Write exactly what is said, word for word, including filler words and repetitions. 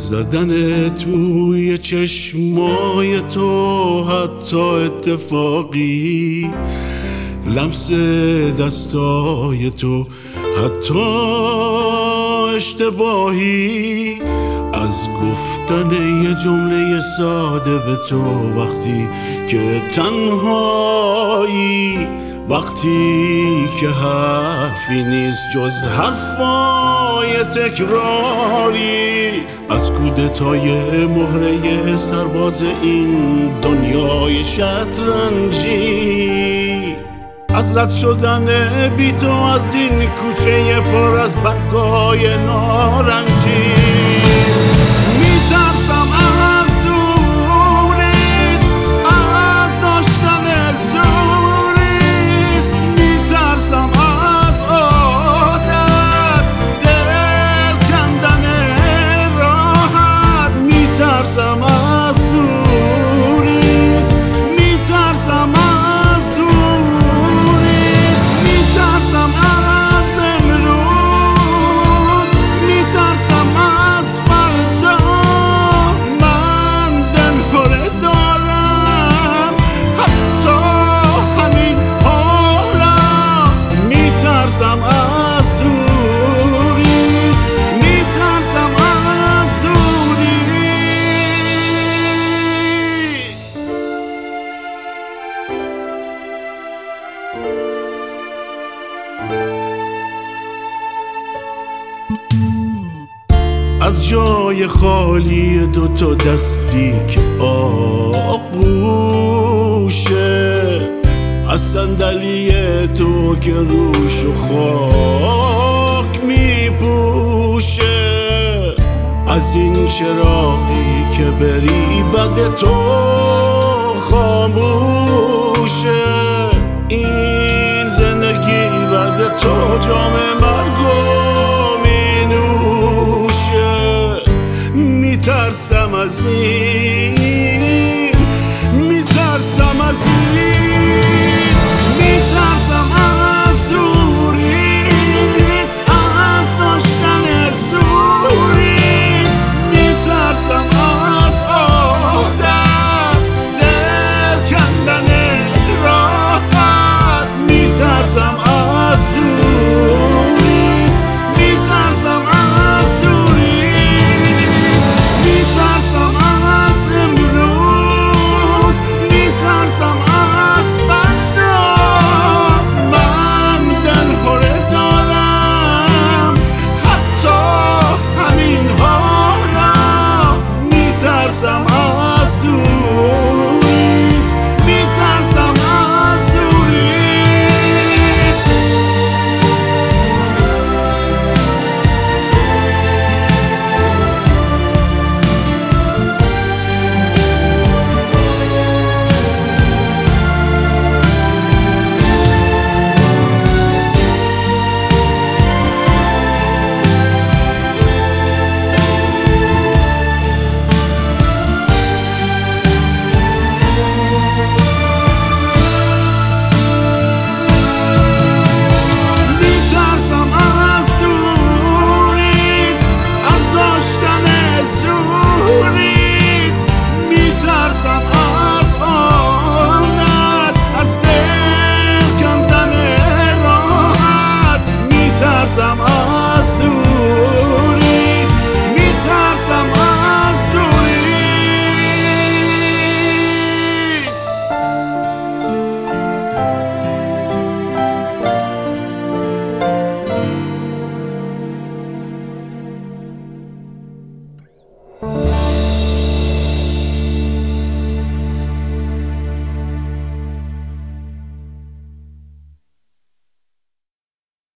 زدن توی چشمای تو، حتی اتفاقی لمس دستای تو، حتی اشتباهی، از گفتن یه جمله ساده به تو وقتی که تنهایی، وقتی که حرفی نیست جز حرفای تکراری، از کودتای مهره سرباز این دنیای شطرنجی، از رد شدن بی تو از این کوچه پر از برگای نارنجی. میترسم از دوریت، از داشتن زوریت، میترسم از عادت، دل کندن راحت، میترسم از دوریت، میترسم از از جای خالی دوتا دستی که آغوشه، از صندلی تو که روش و خاک میپوشه، از این چراغی که بری بد تو خاموشه، این زندگی بد تو جام مرگو میترسم از این، میترسم از این.